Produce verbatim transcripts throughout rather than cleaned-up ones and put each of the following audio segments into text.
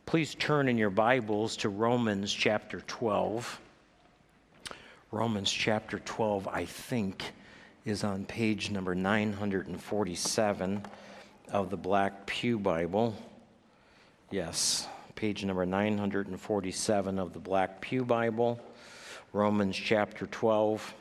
Please turn in your Bibles to Romans chapter twelve. Romans chapter twelve, I think, is on page number nine forty-seven of the Black Pew Bible. Yes, page number nine forty-seven of the Black Pew Bible. Romans chapter twelve.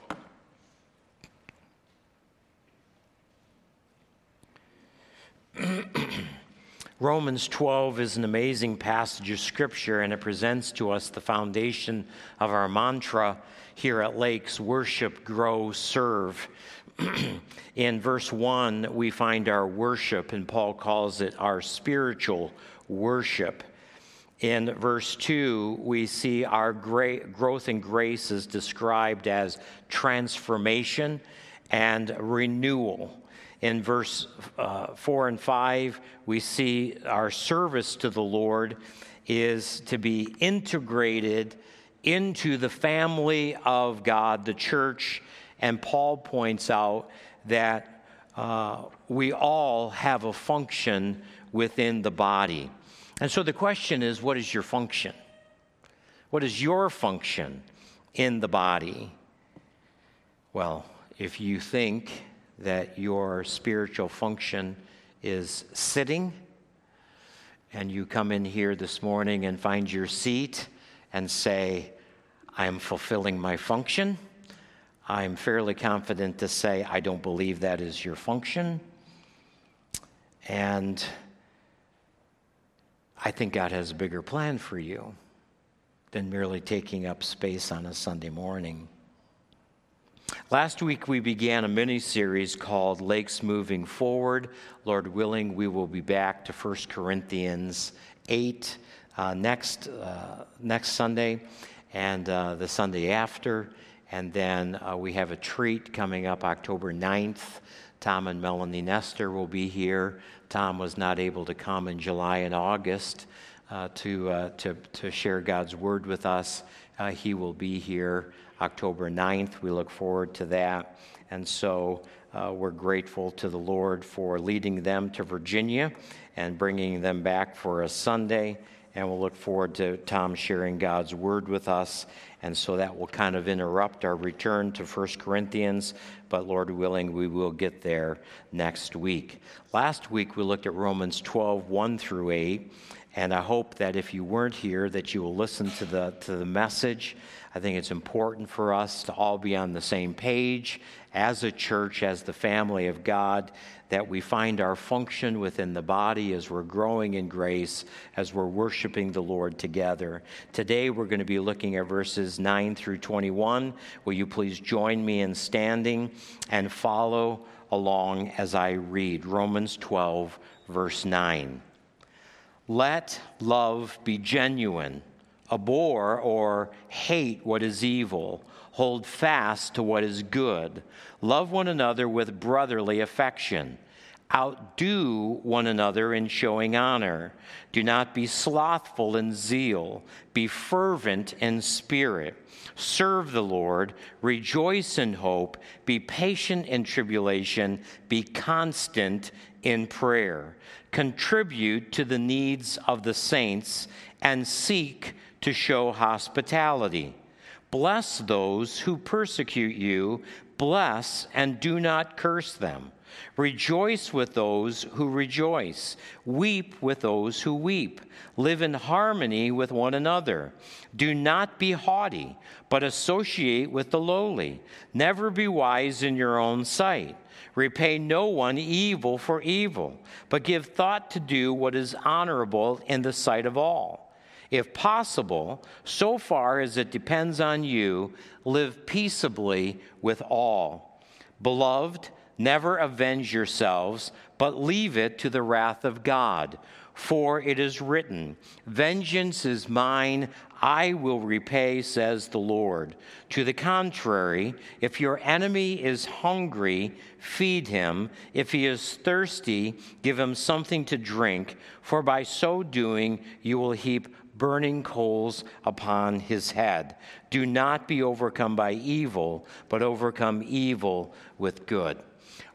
Romans twelve is an amazing passage of Scripture, and it presents to us the foundation of our mantra here at Lakes: worship, grow, serve. In verse one, we find our worship, and Paul calls it our spiritual worship. In verse two, we see our gra- growth in grace is described as transformation and renewal. In verse uh, four and five, we see our service to the Lord is to be integrated into the family of God, the church. And Paul points out that uh, we all have a function within the body. And so the question is, what is your function? What is your function in the body? Well, if you think that your spiritual function is sitting, and you come in here this morning and find your seat and say, I am fulfilling my function, I'm fairly confident to say I don't believe that is your function. And I think God has a bigger plan for you than merely taking up space on a Sunday morning. Last week, we began a mini-series called Lakes Moving Forward. Lord willing, we will be back to First Corinthians eight uh, next uh, next Sunday and uh, the Sunday after. And then uh, we have a treat coming up October ninth. Tom and Melanie Nestor will be here. Tom was not able to come in July and August uh, to, uh, to, to share God's Word with us. Uh, he will be here October ninth. We look forward to that. And so uh, we're grateful to the Lord for leading them to Virginia and bringing them back for a Sunday. And we'll look forward to Tom sharing God's Word with us. And so that will kind of interrupt our return to First Corinthians. But Lord willing, we will get there next week. Last week, we looked at Romans twelve, one through eight. And I hope that if you weren't here, that you will listen to the to the message. I think it's important for us to all be on the same page as a church, as the family of God, that we find our function within the body as we're growing in grace, as we're worshiping the Lord together. Today, we're going to be looking at verses nine through twenty-one. Will you please join me in standing and follow along as I read Romans twelve, verse nine. Let love be genuine. Abhor or hate what is evil. Hold fast to what is good. Love one another with brotherly affection. Outdo one another in showing honor. Do not be slothful in zeal. Be fervent in spirit. Serve the Lord. Rejoice in hope. Be patient in tribulation. Be constant in prayer. Contribute to the needs of the saints and seek to show hospitality. Bless those who persecute you. Bless and do not curse them. Rejoice with those who rejoice. Weep with those who weep. Live in harmony with one another. Do not be haughty, but associate with the lowly. Never be wise in your own sight. Repay no one evil for evil, but give thought to do what is honorable in the sight of all. If possible, so far as it depends on you, live peaceably with all. Beloved, never avenge yourselves, but leave it to the wrath of God. For it is written, vengeance is mine, I will repay, says the Lord. To the contrary, if your enemy is hungry, feed him. If he is thirsty, give him something to drink, for by so doing you will heap burning coals upon his head. Do not be overcome by evil, but overcome evil with good.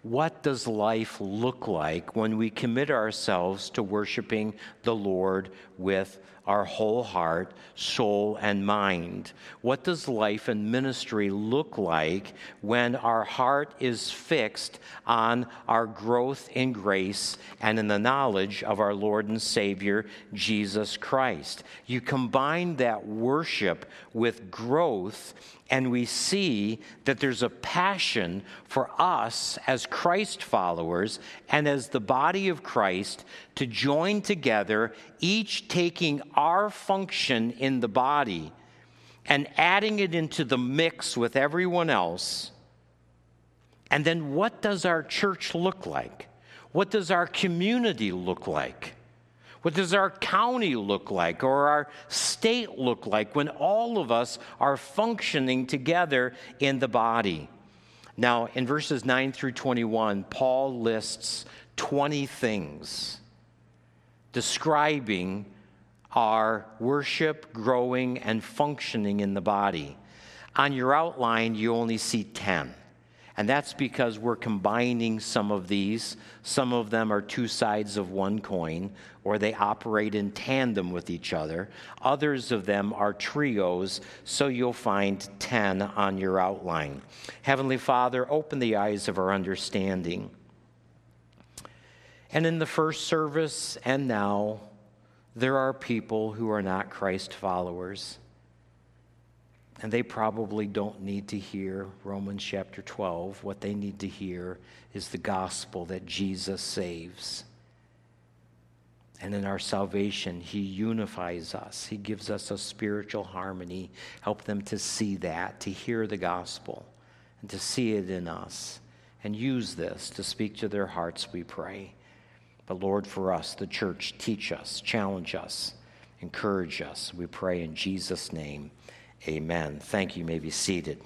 what does life look like when we commit ourselves to worshiping the Lord with our whole heart, soul, and mind? What does life and ministry look like when our heart is fixed on our growth in grace and in the knowledge of our Lord and Savior, Jesus Christ? You combine that worship with growth, and we see that there's a passion for us as Christ followers and as the body of Christ to join together, each taking our function in the body and adding it into the mix with everyone else. And then what does our church look like? What does our community look like? What does our county look like, or our state look like, when all of us are functioning together in the body? Now, in verses nine through twenty-one, Paul lists twenty things describing our worship, growing, and functioning in the body. On your outline, you only see ten. And that's because we're combining some of these. Some of them are two sides of one coin, or they operate in tandem with each other. Others of them are trios, so you'll find ten on your outline. Heavenly Father, open the eyes of our understanding. And in the first service and now, there are people who are not Christ followers. And they probably don't need to hear Romans chapter twelve. What they need to hear is the gospel that Jesus saves. And in our salvation, he unifies us. He gives us a spiritual harmony. Help them to see that, to hear the gospel, and to see it in us. And use this to speak to their hearts, we pray. But Lord, for us, the church, teach us, challenge us, encourage us. We pray in Jesus' name. Amen. Thank you. You may be seated.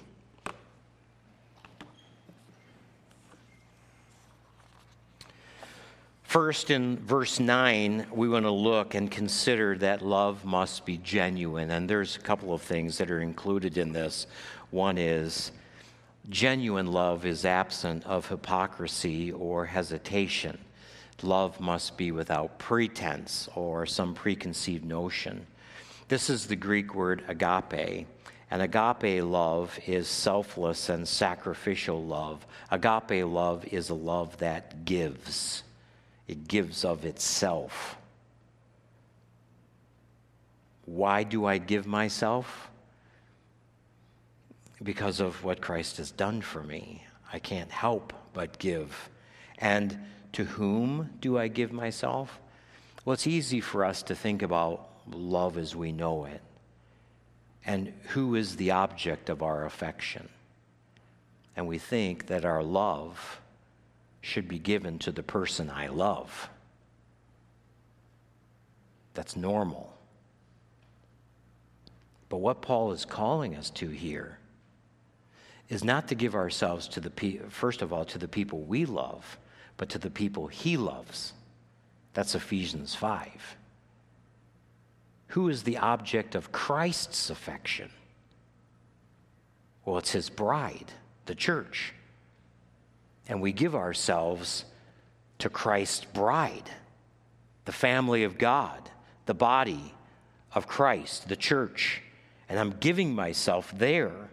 First, in verse nine, we want to look and consider that love must be genuine. And there's a couple of things that are included in this. One is genuine love is absent of hypocrisy or hesitation. Love must be without pretense or some preconceived notion. This is the Greek word agape, and agape love is selfless and sacrificial love. Agape love is a love that gives. It gives of itself. Why do I give myself? Because of what Christ has done for me. I can't help but give. And to whom do I give myself? Well, it's easy for us to think about love as we know it, and who is the object of our affection. And we think that our love should be given to the person I love. That's normal. But what Paul is calling us to here is not to give ourselves to the pe- first of all to the people we love, but to the people he loves. That's Ephesians five. Who is the object of Christ's affection? Well, it's his bride, the church. And we give ourselves to Christ's bride, the family of God, the body of Christ, the church. And I'm giving myself there.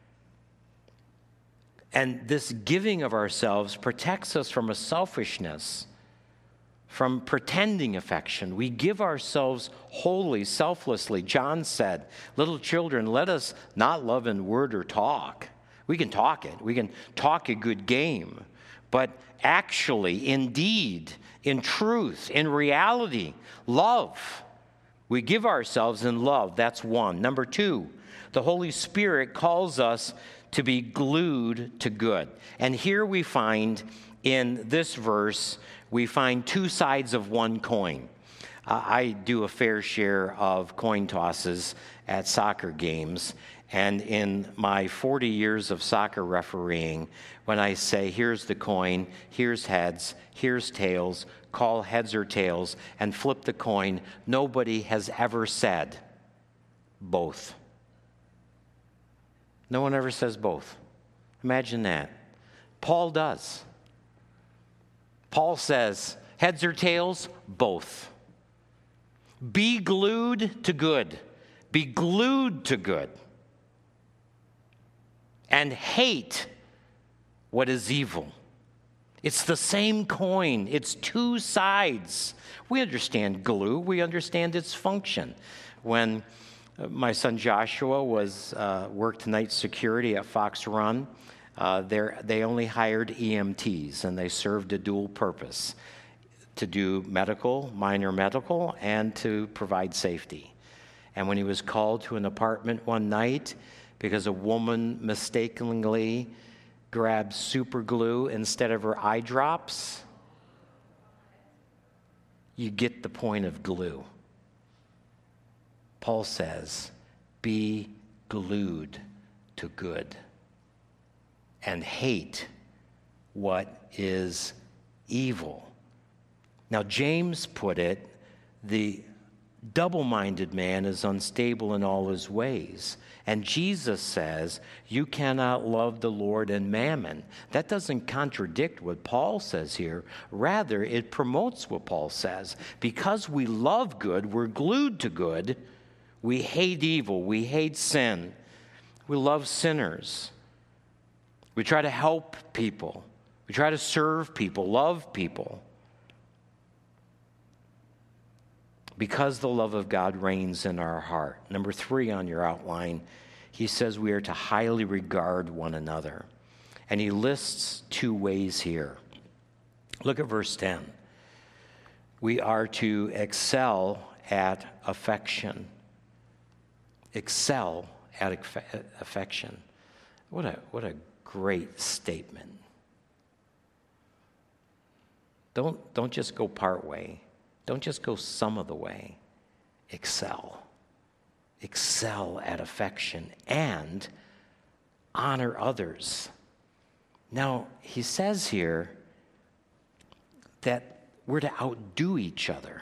And this giving of ourselves protects us from a selfishness, from pretending affection. We give ourselves wholly, selflessly. John said, little children, let us not love in word or talk. We can talk it. We can talk a good game. But actually, indeed, in truth, in reality, love. We give ourselves in love. That's one. Number two, the Holy Spirit calls us to be glued to good. And here we find in this verse, we find two sides of one coin. Uh, I do a fair share of coin tosses at soccer games. And in my forty years of soccer refereeing, when I say, here's the coin, here's heads, here's tails, call heads or tails, and flip the coin, nobody has ever said both. No one ever says both. Imagine that. Paul does. Paul says, heads or tails? Both. Be glued to good. Be glued to good. And hate what is evil. It's the same coin. It's two sides. We understand glue. We understand its function. When my son Joshua was uh, worked night security at Fox Run, uh, they only hired E M Ts, and they served a dual purpose: to do medical, minor medical, and to provide safety. And when he was called to an apartment one night because a woman mistakenly grabbed super glue instead of her eye drops, you get the point of glue. Paul says, be glued to good and hate what is evil. Now, James put it, the double-minded man is unstable in all his ways. And Jesus says, you cannot love the Lord and mammon. That doesn't contradict what Paul says here. Rather, it promotes what Paul says. Because we love good, we're glued to good. We hate evil. We hate sin. We love sinners. We try to help people. We try to serve people, love people. Because the love of God reigns in our heart. Number three on your outline, he says we are to highly regard one another. And he lists two ways here. Look at verse ten. We are to excel at affection. Excel at affection. What a, what a great statement. Don't, don't just go part way. Don't just go some of the way. Excel. Excel at affection and honor others. Now, he says here that we're to outdo each other.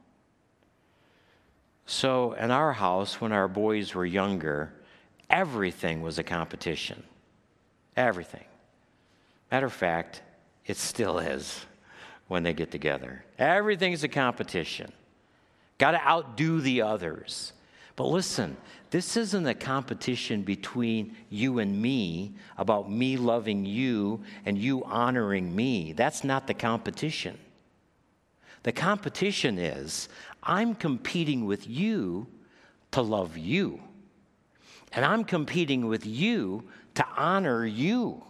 So in our house, when our boys were younger, everything was a competition. Everything. Matter of fact, it still is when they get together. Everything's a competition. Got to outdo the others. But listen, this isn't a competition between you and me about me loving you and you honoring me. That's not the competition. The competition is, I'm competing with you to love you. And I'm competing with you to honor you.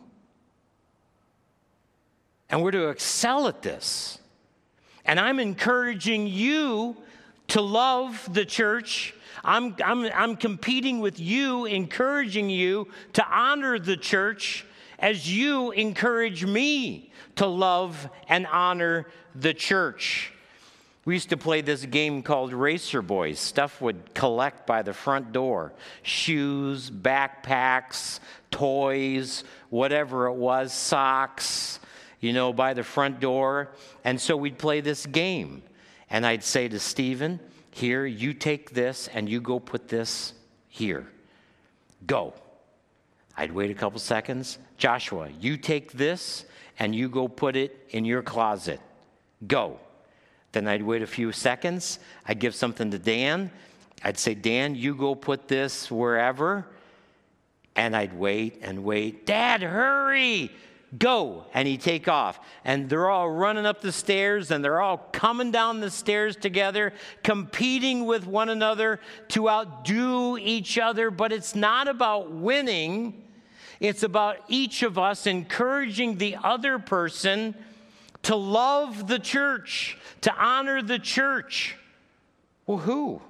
And we're to excel at this. And I'm encouraging you to love the church. I'm, I'm, I'm competing with you, encouraging you to honor the church as you encourage me to love and honor the church. We used to play this game called Racer Boys. Stuff would collect by the front door. Shoes, backpacks, toys, whatever it was, socks, you know, by the front door. And so we'd play this game. And I'd say to Stephen, here, you take this and you go put this here. Go. I'd wait a couple seconds. Joshua, you take this and you go put it in your closet. Go. Then I'd wait a few seconds. I'd give something to Dan. I'd say, Dan, you go put this wherever. And I'd wait and wait. Dad, hurry. Go. And he'd take off. And they're all running up the stairs, and they're all coming down the stairs together, competing with one another to outdo each other. But it's not about winning. It's about each of us encouraging the other person to love the church, to honor the church. Well, who?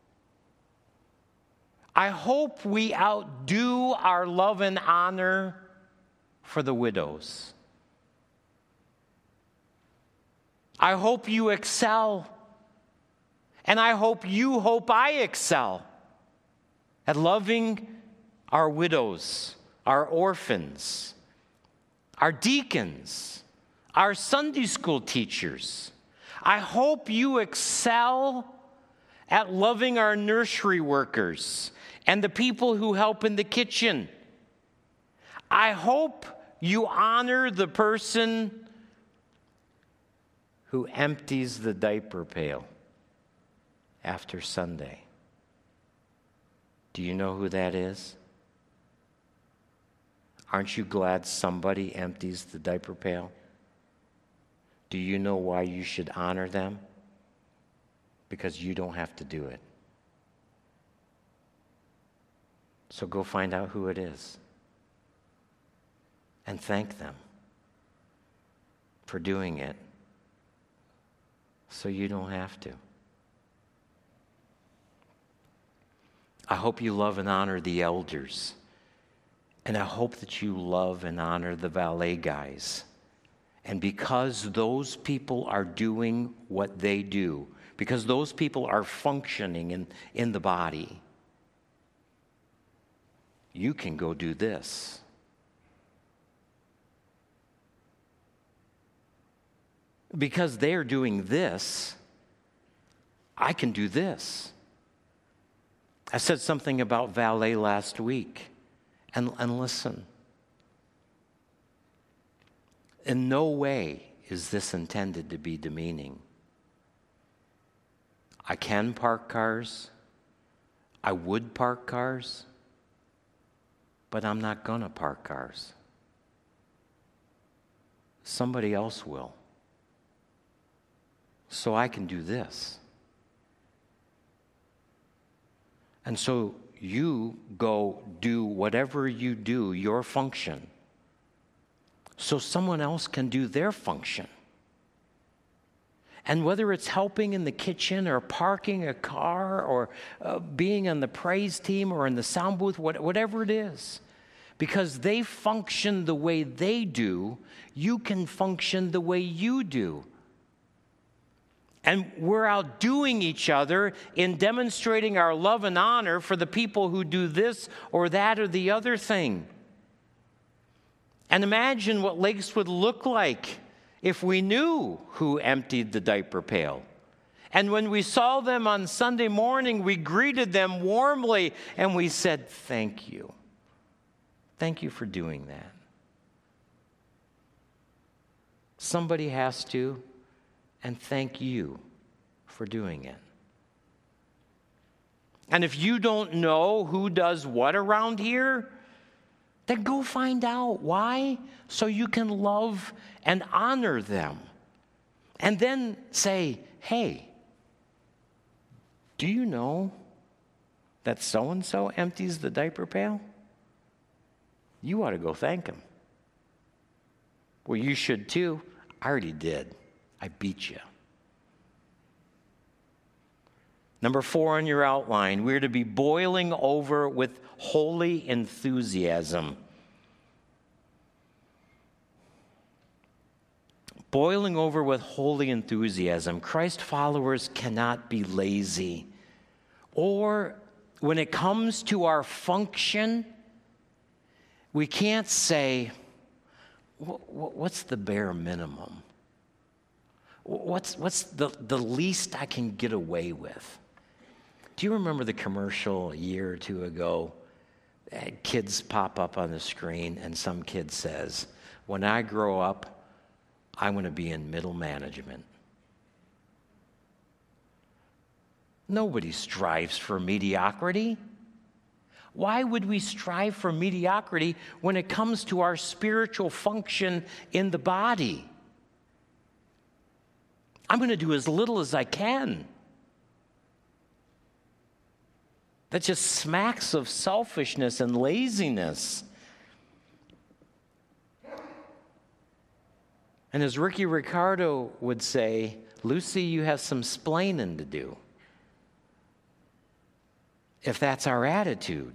I hope we outdo our love and honor for the widows. I hope you excel. And I hope you hope I excel at loving our widows, our orphans, our deacons, our Sunday school teachers. I hope you excel at loving our nursery workers and the people who help in the kitchen. I hope you honor the person who empties the diaper pail after Sunday. Do you know who that is? Aren't you glad somebody empties the diaper pail? Do you know why you should honor them? Because you don't have to do it. So go find out who it is and thank them for doing it so you don't have to. I hope you love and honor the elders. And I hope that you love and honor the valet guys. And because those people are doing what they do, because those people are functioning in, in the body, you can go do this. Because they're doing this, I can do this. I said something about valet last week. And, and listen, in no way is this intended to be demeaning. I can park cars. I would park cars. But I'm not going to park cars. Somebody else will. So I can do this. And so you go do whatever you do, your function, so someone else can do their function. And whether it's helping in the kitchen or parking a car or uh, being on the praise team or in the sound booth, what, whatever it is, because they function the way they do, you can function the way you do. And we're outdoing each other in demonstrating our love and honor for the people who do this or that or the other thing. And imagine what Lakes would look like if we knew who emptied the diaper pail. And when we saw them on Sunday morning, we greeted them warmly and we said, thank you. Thank you for doing that. Somebody has to. And thank you for doing it. And if you don't know who does what around here, then go find out. Why? So you can love and honor them. And then say, hey, do you know that so-and-so empties the diaper pail? You ought to go thank him. Well, you should too. I already did. I beat you. Number four on your outline, we're to be boiling over with holy enthusiasm. Boiling over with holy enthusiasm. Christ followers cannot be lazy. Or when it comes to our function, we can't say, what's the bare minimum? What's, what's the, the least I can get away with? Do you remember the commercial a year or two ago? Kids pop up on the screen and some kid says, when I grow up, I want to be in middle management. Nobody strives for mediocrity. Why would we strive for mediocrity when it comes to our spiritual function in the body? I'm going to do as little as I can. That just smacks of selfishness and laziness. And as Ricky Ricardo would say, Lucy, you have some splaining to do. If that's our attitude.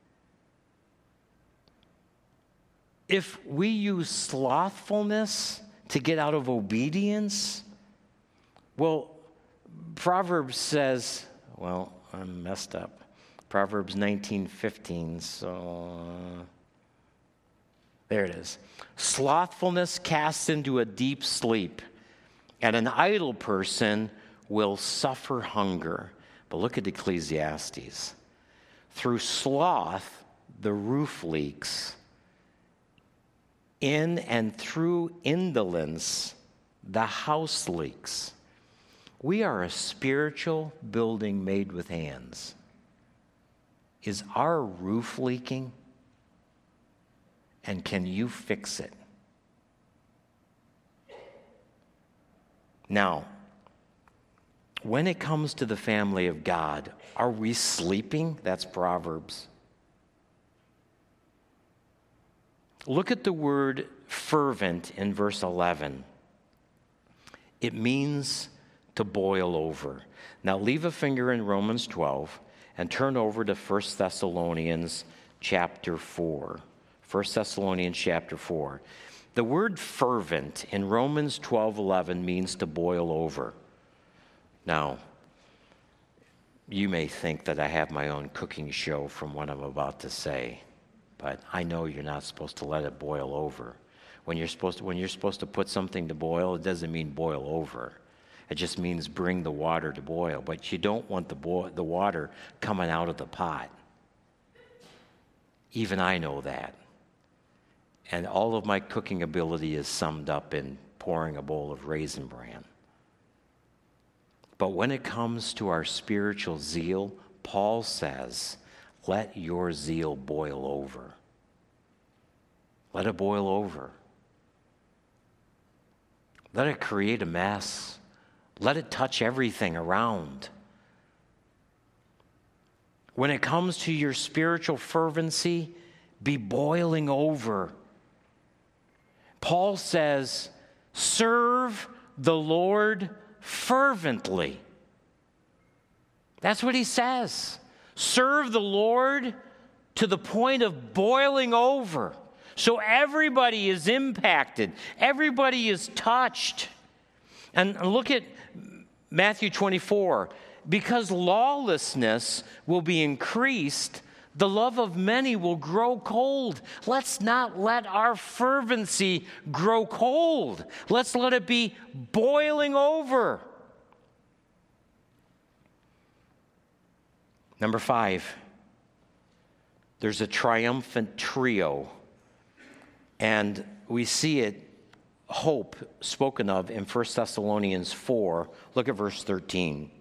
If we use slothfulness to get out of obedience, well, Proverbs says, well, I'm messed up. Proverbs nineteen fifteen, so uh, there it is. Slothfulness casts into a deep sleep, and an idle person will suffer hunger. But look at Ecclesiastes. Through sloth, the roof leaks. In and through indolence, the house leaks. We are a spiritual building made with hands. Is our roof leaking? And can you fix it? Now, when it comes to the family of God, are we sleeping? That's Proverbs. Look at the word fervent in verse eleven. It means to boil over. Now leave a finger in Romans twelve and turn over to First Thessalonians chapter four. First Thessalonians chapter four. The word fervent in Romans twelve eleven means to boil over. Now, you may think that I have my own cooking show from what I'm about to say, but I know you're not supposed to let it boil over. When you're supposed to, when you're supposed to put something to boil, it doesn't mean boil over. It just means bring the water to boil. But you don't want the bo- the water coming out of the pot. Even I know that. And all of my cooking ability is summed up in pouring a bowl of Raisin Bran. But when it comes to our spiritual zeal, Paul says, let your zeal boil over. Let it boil over. Let it create a mess. Let it touch everything around. When it comes to your spiritual fervency, be boiling over. Paul says, serve the Lord fervently. That's what he says. Serve the Lord to the point of boiling over. So everybody is impacted. Everybody is touched. And look at Matthew twenty-four. Because lawlessness will be increased, the love of many will grow cold. Let's not let our fervency grow cold. Let's let it be boiling over. Number five, there's a triumphant trio. And we see it, hope, spoken of in First Thessalonians four. Look at verse thirteen.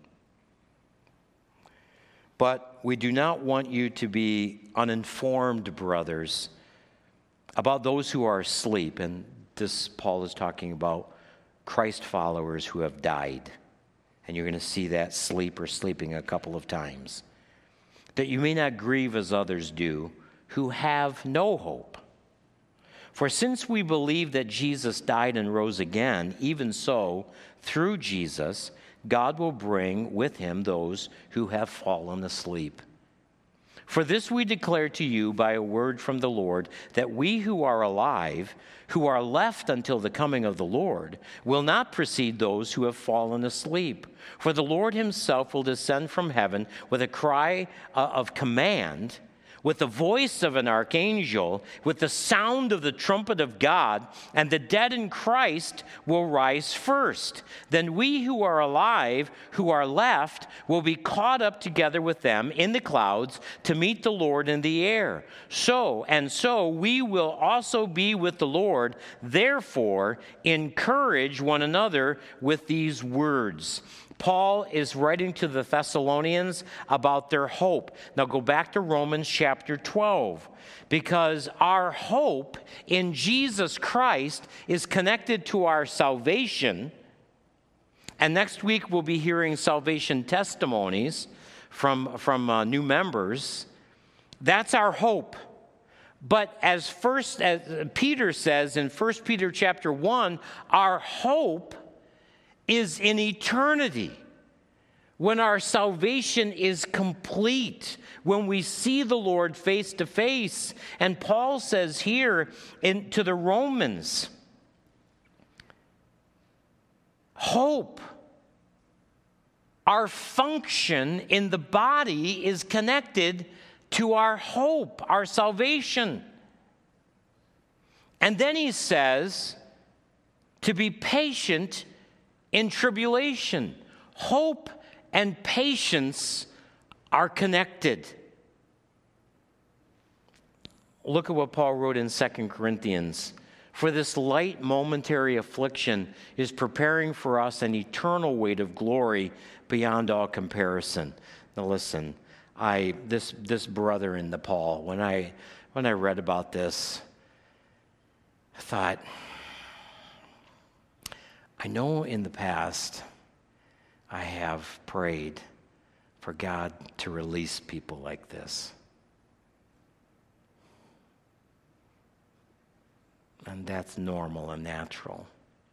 But we do not want you to be uninformed, brothers, about those who are asleep. And this, Paul is talking about Christ followers who have died. And you're going to see that sleep or sleeping a couple of times. That you may not grieve as others do, who have no hope. For since we believe that Jesus died and rose again, even so, through Jesus, God will bring with him those who have fallen asleep. For this we declare to you by a word from the Lord, that we who are alive, who are left until the coming of the Lord, will not precede those who have fallen asleep. For the Lord himself will descend from heaven with a cry of command, with the voice of an archangel, with the sound of the trumpet of God, and the dead in Christ will rise first. Then we who are alive, who are left, will be caught up together with them in the clouds to meet the Lord in the air. So, and so we will also be with the Lord. Therefore, encourage one another with these words. Paul is writing to the Thessalonians about their hope. Now go back to Romans chapter twelve, because our hope in Jesus Christ is connected to our salvation. And next week we'll be hearing salvation testimonies from, from uh, new members. That's our hope. But as first as Peter says in First Peter chapter one, our hope is in eternity, when our salvation is complete, when we see the Lord face to face. And Paul says here in, to the Romans, hope, our function in the body is connected to our hope, our salvation. And then he says to be patient in tribulation. Hope and patience are connected. Look at what Paul wrote in Second Corinthians For this light momentary affliction is preparing for us an eternal weight of glory beyond all comparison. Now listen, I this this brother in Nepal, when I when I read about this, I thought, I know in the past I have prayed for God to release people like this. And that's normal and natural.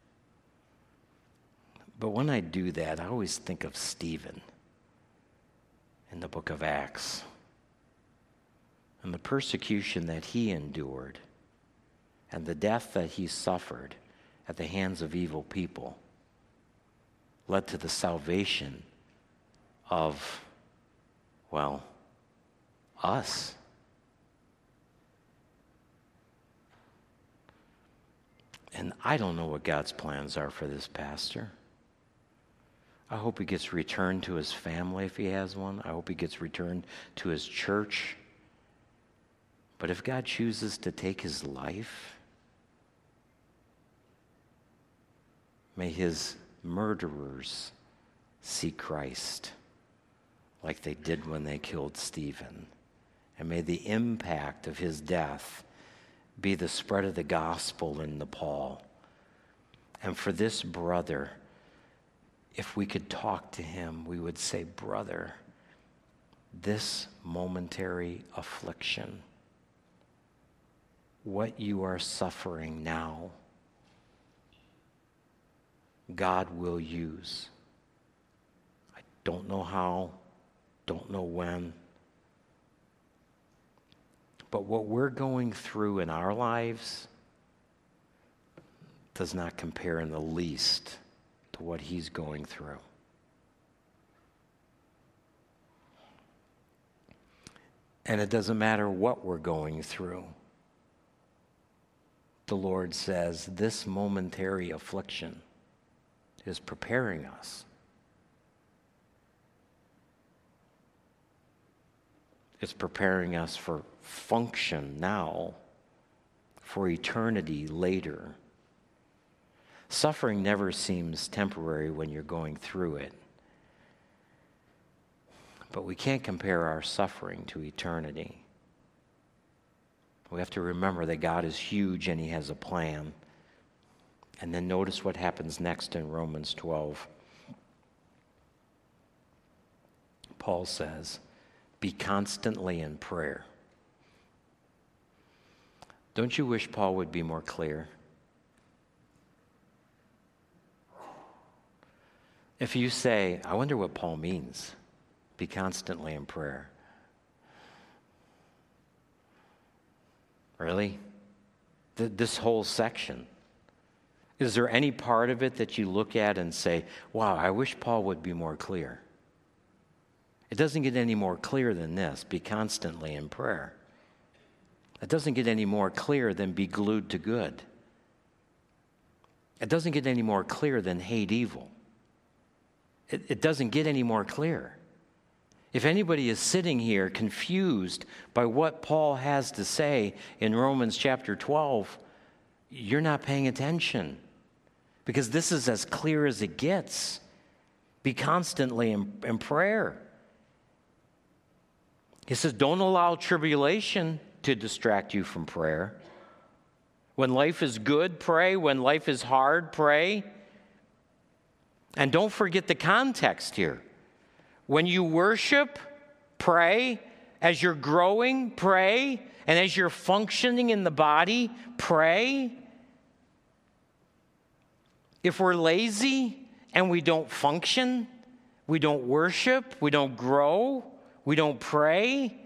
But when I do that, I always think of Stephen in the book of Acts and the persecution that he endured and the death that he suffered at the hands of evil people led to the salvation of, well, us. And I don't know what God's plans are for this pastor. I hope he gets returned to his family if he has one. I hope he gets returned to his church. But if God chooses to take his life, may his murderers see Christ like they did when they killed Stephen. And may the impact of his death be the spread of the gospel in Nepal. And for this brother, if we could talk to him, we would say, brother, this momentary affliction, what you are suffering now, God will use. I don't know how, don't know when. But what we're going through in our lives does not compare in the least to what he's going through. And it doesn't matter what we're going through. The Lord says this momentary affliction is preparing us. It's preparing us for function now, for eternity later. Suffering never seems temporary when you're going through it. But we can't compare our suffering to eternity. We have to remember that God is huge and he has a plan. And then notice what happens next in Romans twelve. Paul says, be constantly in prayer. Don't you wish Paul would be more clear? If you say, I wonder what Paul means, be constantly in prayer. Really? Th- this whole section. Is there any part of it that you look at and say, wow, I wish Paul would be more clear? It doesn't get any more clear than this, be constantly in prayer. It doesn't get any more clear than be glued to good. It doesn't get any more clear than hate evil. It, it doesn't get any more clear. If anybody is sitting here confused by what Paul has to say in Romans chapter twelve, you're not paying attention, because this is as clear as it gets. Be constantly in, in prayer. He says, don't allow tribulation to distract you from prayer. When life is good, pray. When life is hard, pray. And don't forget the context here. When you worship, pray. As you're growing, pray. And as you're functioning in the body, pray. If we're lazy and we don't function, we don't worship, we don't grow, we don't pray.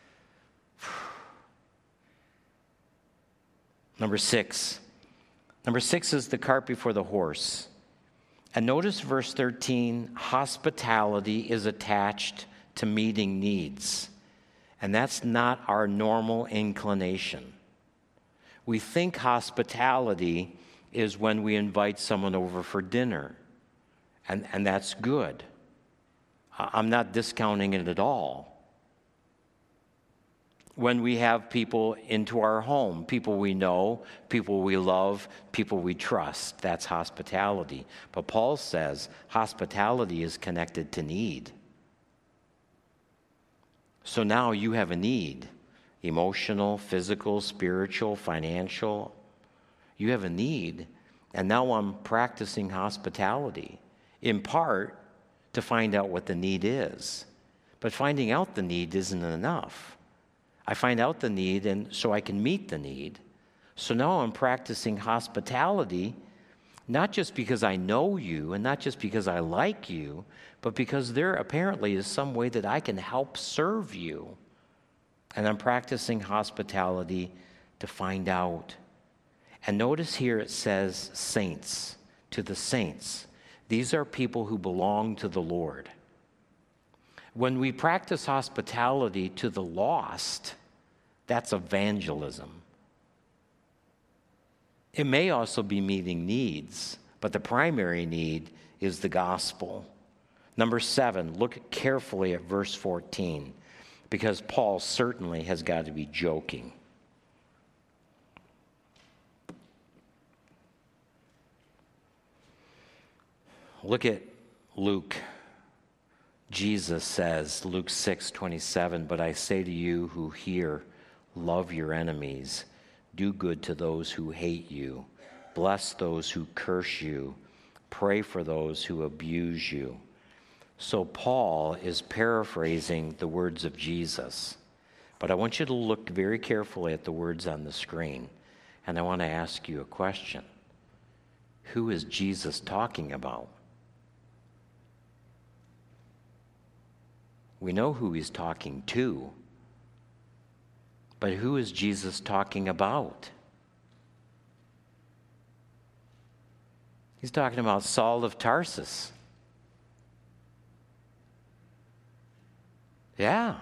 Number six. Number six is the cart before the horse. And notice verse thirteen, hospitality is attached to meeting needs. And that's not our normal inclination. We think hospitality is when we invite someone over for dinner. And, and that's good. I'm not discounting it at all. when we have people into our home, people we know, people we love, people we trust. That's hospitality. But Paul says hospitality is connected to need. So now you have a need, emotional, physical, spiritual, financial. You have a need. And now I'm practicing hospitality, in part to find out what the need is. But finding out the need isn't enough. I find out the need, and so I can meet the need. So now I'm practicing hospitality, not just because I know you and not just because I like you, but because there apparently is some way that I can help serve you. And I'm practicing hospitality to find out. And notice here it says saints, to the saints. These are people who belong to the Lord. When we practice hospitality to the lost, that's evangelism. It may also be meeting needs, but the primary need is the gospel. Number seven, look carefully at verse fourteen, because Paul certainly has got to be joking. Look at Luke. Jesus says, Luke six twenty-seven, but I say to you who hear, love your enemies, do good to those who hate you, bless those who curse you, pray for those who abuse you. So Paul is paraphrasing the words of Jesus. But I want you to look very carefully at the words on the screen. And I want to ask you a question. Who is Jesus talking about? We know who he's talking to. But who is Jesus talking about? He's talking about Saul of Tarsus. Yeah.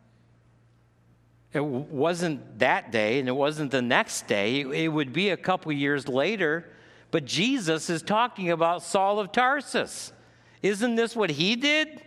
It wasn't that day, and it wasn't the next day. It would be a couple years later. But Jesus is talking about Saul of Tarsus. Isn't this what he did?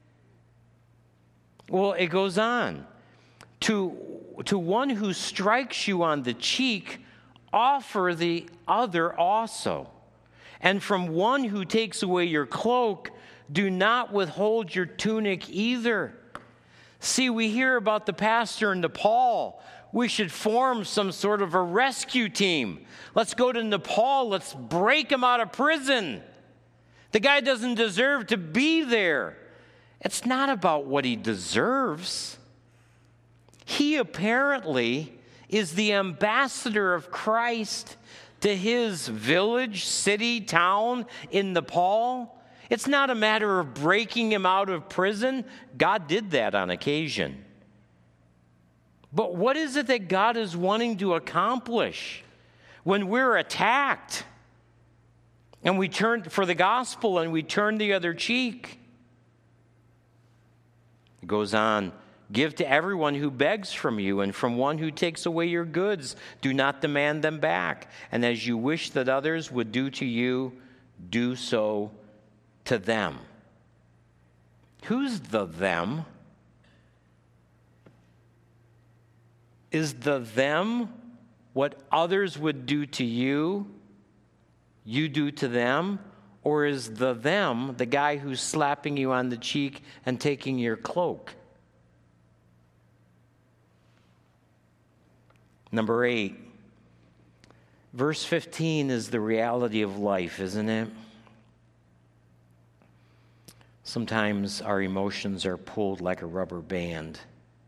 Well, it goes on. To, to one who strikes you on the cheek, offer the other also. And from one who takes away your cloak, do not withhold your tunic either. See, we hear about the pastor in Nepal. We should form some sort of a rescue team. Let's go to Nepal. Let's break him out of prison. The guy doesn't deserve to be there. It's not about what he deserves. He apparently is the ambassador of Christ to his village, city, town in Nepal. It's not a matter of breaking him out of prison. God did that on occasion. But what is it that God is wanting to accomplish when we're attacked and we turn for the gospel and we turn the other cheek? It goes on, give to everyone who begs from you, and from one who takes away your goods, do not demand them back. And as you wish that others would do to you, do so to them. Who's the them? Is the them what others would do to you, you do to them? Or is the them the guy who's slapping you on the cheek and taking your cloak? Number eight, verse fifteen is the reality of life, isn't it? Sometimes our emotions are pulled like a rubber band.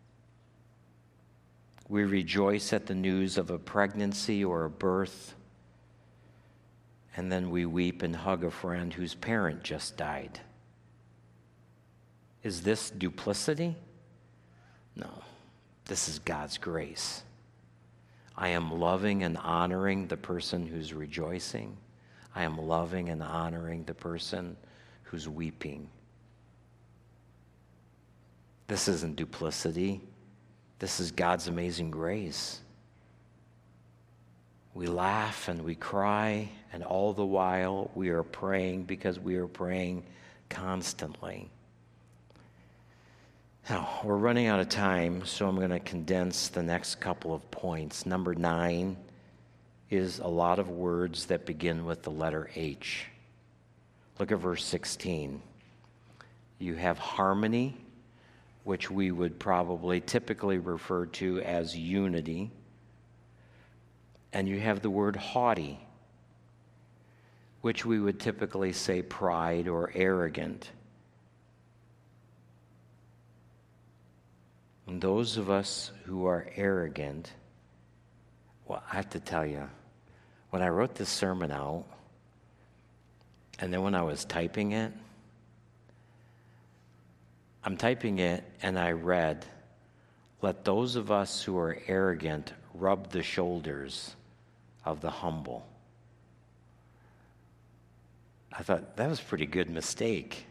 We rejoice at the news of a pregnancy or a birth, and then we weep and hug a friend whose parent just died. Is this duplicity? No, this is God's grace. I am loving and honoring the person who's rejoicing. I am loving and honoring the person who's weeping. This isn't duplicity. This is God's amazing grace. We laugh and we cry, and all the while we are praying because we are praying constantly. Now, we're running out of time, so I'm going to condense the next couple of points. Number nine is a lot of words that begin with the letter H. Look at verse sixteen. You have harmony, which we would probably typically refer to as unity. And you have the word haughty, which we would typically say pride or arrogant. And those of us who are arrogant, well, I have to tell you, when I wrote this sermon out, and then when I was typing it, I'm typing it and I read, let those of us who are arrogant rub the shoulders of the humble. I thought that was a pretty good mistake.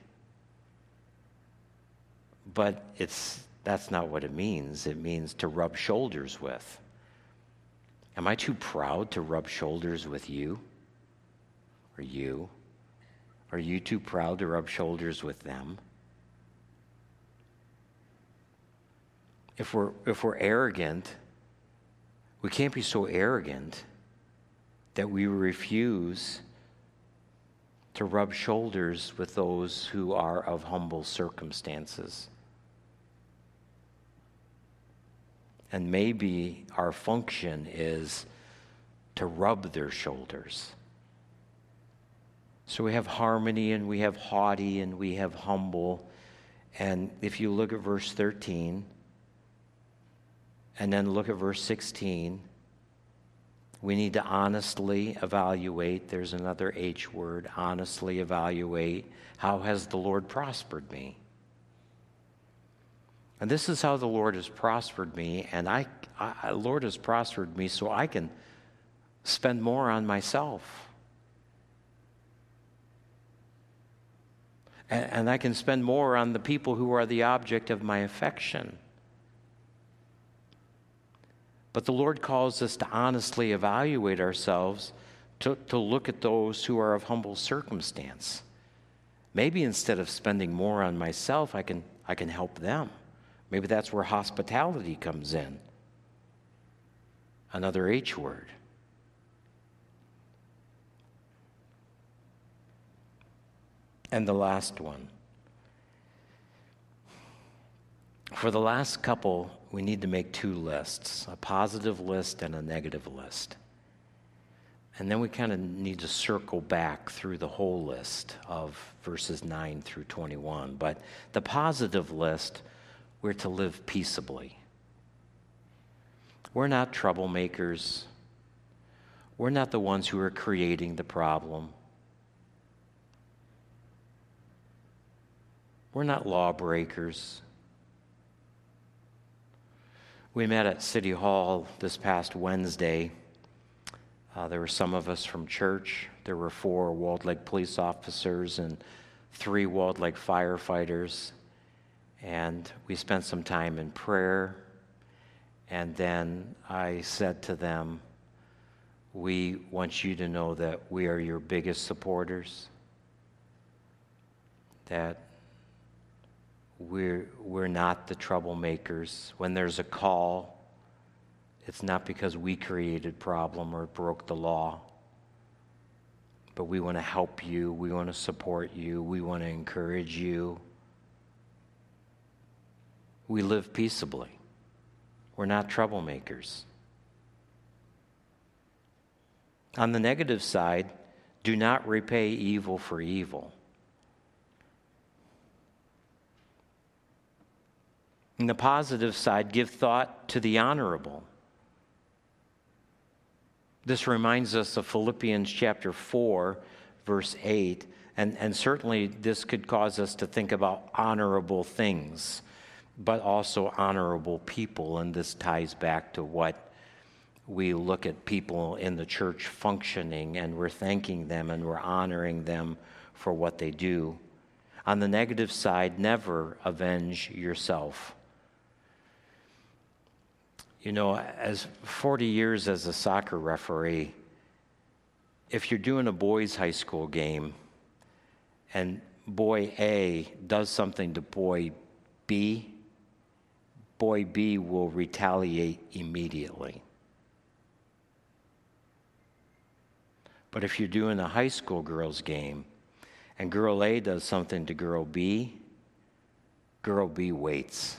But it's that's not what it means. It means to rub shoulders with. Am I too proud to rub shoulders with you? Or you? Are you too proud to rub shoulders with them? If we're if we're arrogant, we can't be so arrogant that we refuse to rub shoulders with those who are of humble circumstances. And maybe our function is to rub their shoulders. So we have harmony and we have haughty and we have humble. And if you look at verse thirteen and then look at verse sixteen, we need to honestly evaluate. There's another H word, honestly evaluate. How has the Lord prospered me? And this is how the Lord has prospered me, and I, I Lord has prospered me so I can spend more on myself. And, and I can spend more on the people who are the object of my affection. But the Lord calls us to honestly evaluate ourselves, to, to look at those who are of humble circumstance. Maybe instead of spending more on myself, I can, I can help them. Maybe that's where hospitality comes in. Another H word. And the last one. For the last couple, we need to make two lists, a positive list and a negative list. And then we kind of need to circle back through the whole list of verses nine through twenty-one. But the positive list, we're to live peaceably. We're not troublemakers. We're not the ones who are creating the problem. We're not lawbreakers. We met at City Hall this past Wednesday. Uh, there were some of us from church. There were four Walled Lake police officers and three Walled Lake firefighters. And we spent some time in prayer. And then I said to them, we want you to know that we are your biggest supporters. That We're, we're not the troublemakers. When there's a call, it's not because we created problem or broke the law. But we want to help you. We want to support you. We want to encourage you. We live peaceably. We're not troublemakers. On the negative side, do not repay evil for evil. On the positive side, give thought to the honorable. This reminds us of Philippians chapter four, verse eight, and, and certainly this could cause us to think about honorable things, but also honorable people, and this ties back to what we look at people in the church functioning, and we're thanking them and we're honoring them for what they do. On the negative side, never avenge yourself. You know, as forty years as a soccer referee, if you're doing a boys' high school game and boy A does something to boy B, boy B will retaliate immediately. But if you're doing a high school girls game and girl A does something to girl B, girl B waits.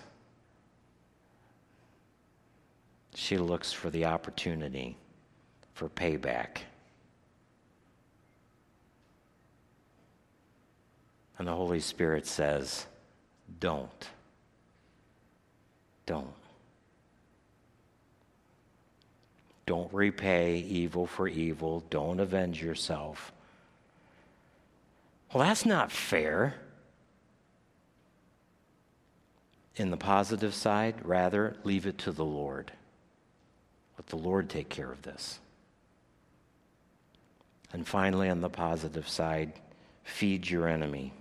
She looks for the opportunity for payback. And the Holy Spirit says, don't. Don't. Don't repay evil for evil. Don't avenge yourself. Well, that's not fair. In the positive side, rather, leave it to the Lord. Let the Lord take care of this. And finally, on the positive side, feed your enemy.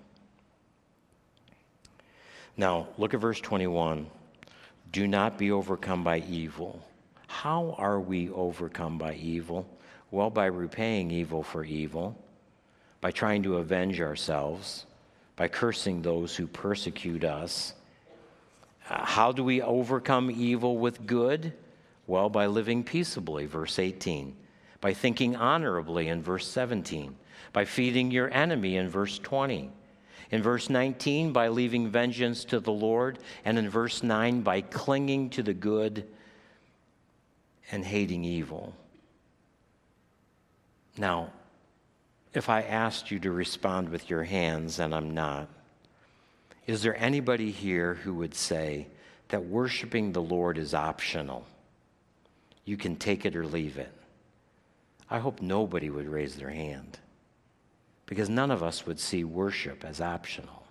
Now, look at verse twenty-one. Do not be overcome by evil. How are we overcome by evil? Well, by repaying evil for evil, by trying to avenge ourselves, by cursing those who persecute us. Uh, how do we overcome evil with good? Well, by living peaceably, verse eighteen. By thinking honorably, in verse seventeen. By feeding your enemy, in verse twenty. In verse nineteen, by leaving vengeance to the Lord. And in verse nine, by clinging to the good and hating evil. Now, if I asked you to respond with your hands, and I'm not, is there anybody here who would say that worshiping the Lord is optional? You can take it or leave it. I hope nobody would raise their hand, because none of us would see worship as optional.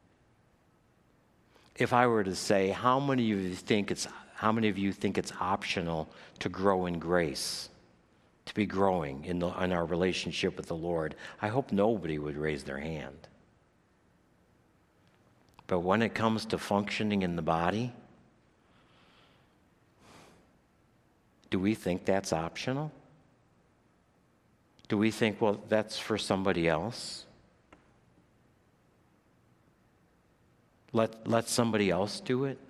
If I were to say, how many of you think it's how many of you think it's optional to grow in grace, to be growing in, the, in our relationship with the Lord? I hope nobody would raise their hand. But when it comes to functioning in the body, do we think that's optional? Do we think, well, that's for somebody else? Let, let somebody else do it?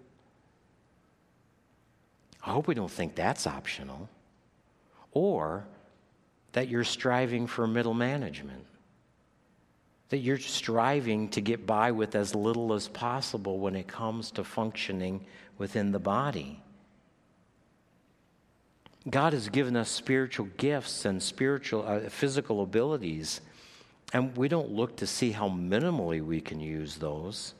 I hope we don't think that's optional. Or that you're striving for middle management. That you're striving to get by with as little as possible when it comes to functioning within the body. God has given us spiritual gifts and spiritual, uh, physical abilities, and we don't look to see how minimally we can use those.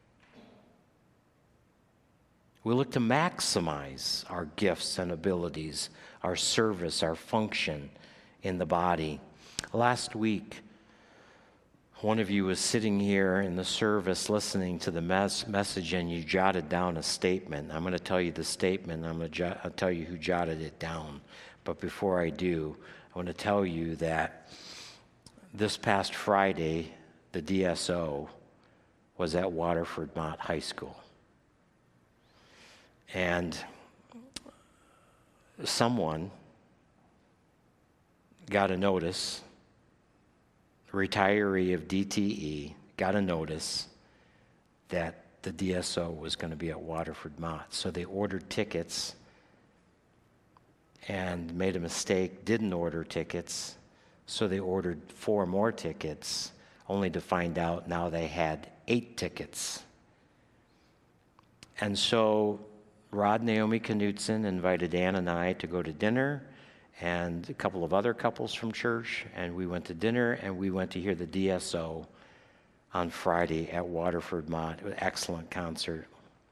We look to maximize our gifts and abilities, our service, our function in the body. Last week, one of you was sitting here in the service listening to the mes- message, and you jotted down a statement. I'm going to tell you the statement. I'm going to jo- I'll tell you who jotted it down. But before I do, I want to tell you that this past Friday, the D S O was at Waterford Mott High School. And someone got a notice, a retiree of D T E got a notice that the D S O was going to be at Waterford Mott. So they ordered tickets and made a mistake, didn't order tickets. So they ordered four more tickets, only to find out now they had eight tickets. And so Rod Naomi Knutson invited Ann and I to go to dinner, and a couple of other couples from church, and we went to dinner, and we went to hear the D S O on Friday at Waterford Mott. It was an excellent concert.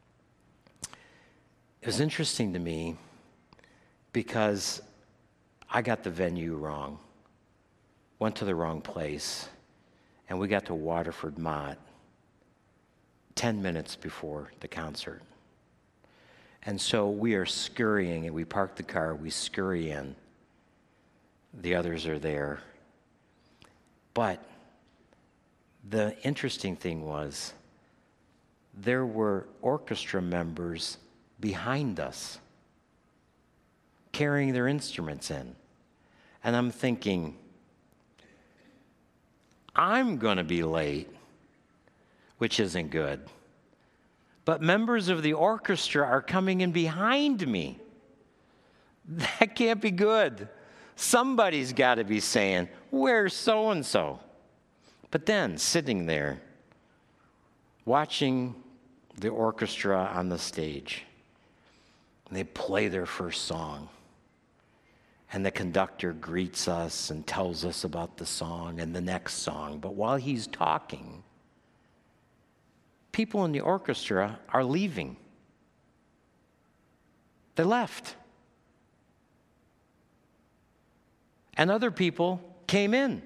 It was interesting to me because I got the venue wrong, went to the wrong place, and we got to Waterford Mott ten minutes before the concert. And so we are scurrying, and we park the car, we scurry in. The others are there. But the interesting thing was, there were orchestra members behind us, carrying their instruments in. And I'm thinking, I'm going to be late, which isn't good. but members of the orchestra are coming in behind me. That can't be good. Somebody's got to be saying, where's so-and-so? But then, sitting there, watching the orchestra on the stage, and they play their first song. And the conductor greets us and tells us about the song and the next song. But while he's talking, people in the orchestra are leaving. They left. And other people came in.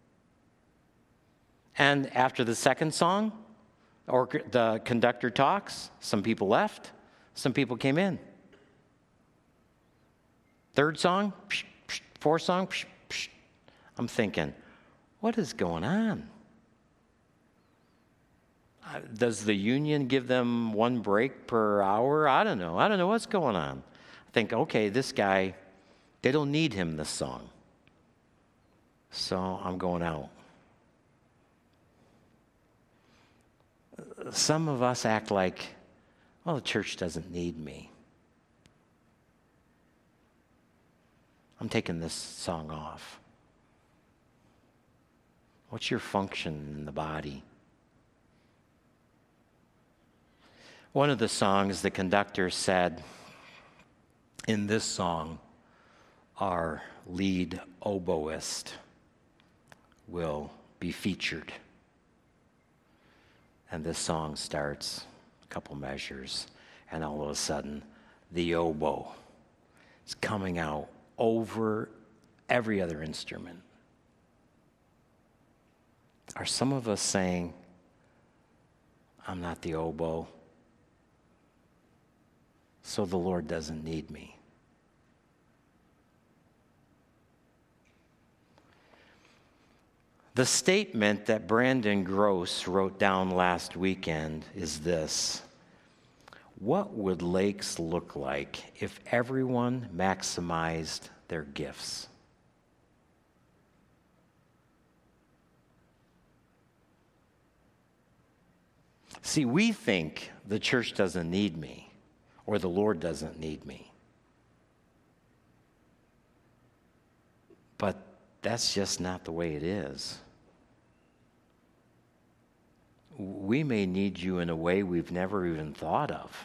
And after the second song, or the conductor talks, some people left, some people came in. Third song, psh, psh, fourth song, psh, psh. I'm thinking, what is going on? Uh, does the union give them one break per hour? I don't know. I don't know what's going on. I think, okay, this guy, they don't need him this song. So I'm going out. Some of us act like, well, the church doesn't need me. I'm taking this song off. What's your function in the body? One of the songs, the conductor said, in this song, our lead oboist will be featured. And this song starts, a couple measures, and all of a sudden, the oboe is coming out over every other instrument. Are some of us saying, I'm not the oboe, so the Lord doesn't need me? The statement that Brandon Gross wrote down last weekend is this: what would Lakes look like if everyone maximized their gifts? See, we think the church doesn't need me, or the Lord doesn't need me. But that's just not the way it is. We may need you in a way we've never even thought of.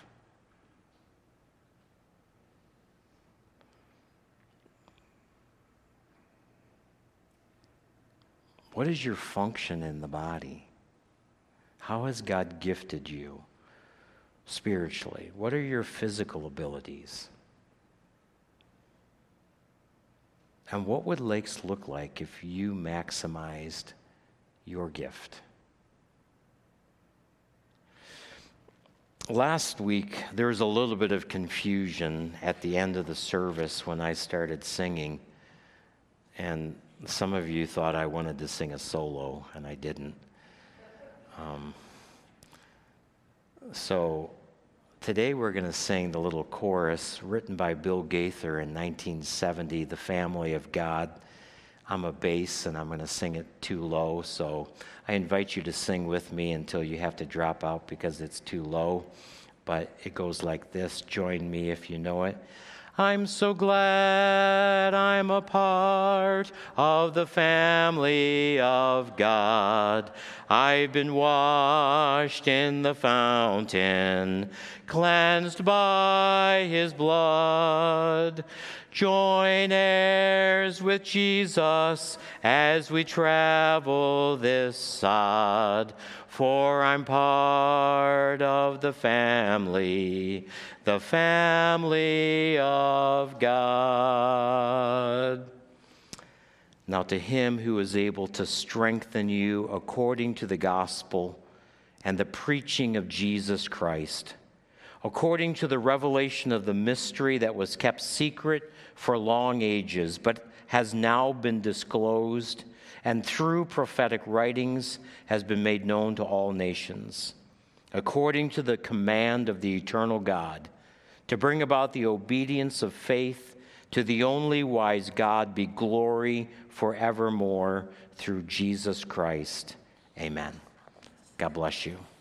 What is your function in the body? How has God gifted you spiritually? What are your physical abilities? And what would Lakes look like if you maximized your gift? Last week, there was a little bit of confusion at the end of the service when I started singing. And some of you thought I wanted to sing a solo, and I didn't. Um, so today we're going to sing the little chorus written by Bill Gaither in nineteen seventy, The Family of God. I'm a bass, and I'm going to sing it too low, so I invite you to sing with me until you have to drop out because it's too low. But it goes like this. Join me if you know it. I'm so glad I'm a part of the family of God. I've been washed in the fountain, cleansed by his blood. Join heirs with Jesus as we travel this sod. For I'm part of the family, the family of God. Now to him who is able to strengthen you according to the gospel and the preaching of Jesus Christ, according to the revelation of the mystery that was kept secret for long ages, but has now been disclosed, and through prophetic writings has been made known to all nations, according to the command of the eternal God, to bring about the obedience of faith to the only wise God be glory forevermore through Jesus Christ. Amen. God bless you.